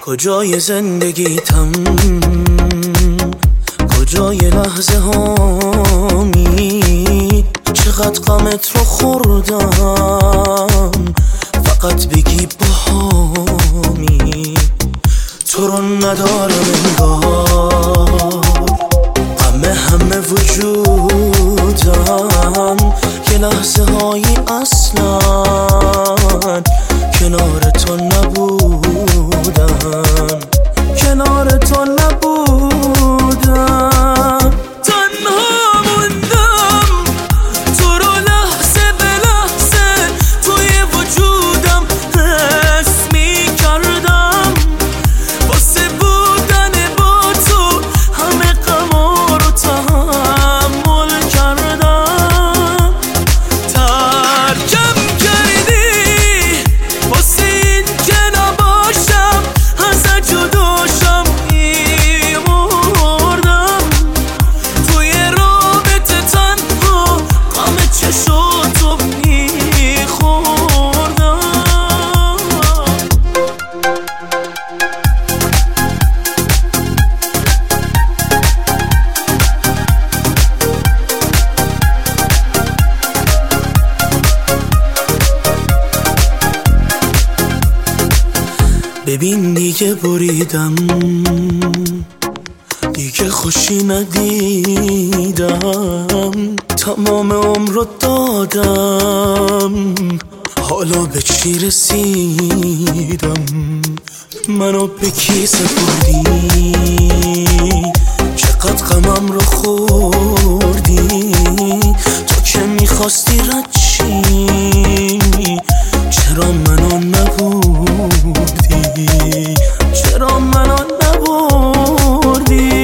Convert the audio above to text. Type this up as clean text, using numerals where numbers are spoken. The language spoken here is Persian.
کجای زندگیتم، کجای لحظه هامی، چقدر غمت رو خوردم، فقط بگی باهامی. تو رو ندارم انگار، غم همه وجودم، که لحظه هایی اصلا کنار تو نبودم، کنار تو نبودم. تنها موندم، تو رو لحظه به لحظه توی وجودم حس می کردم، واسه بودن با تو همه غما رو تحمل کردم. ترکم کردی واسه این که نباشم، ازت جداشم میمردم، توی رابطه تنها غم چشاتو میخوردم. ببین دیگه بریدم، دیگه خوشی ندیدم، تمام عمر رو دادم، حالا به چی رسیدم؟ منو به کی سپردی؟ چقدر غمم رو خوردی؟ تو که میخواستی رد چی؟ چرا منو نبردی؟ چرا منو نبردی؟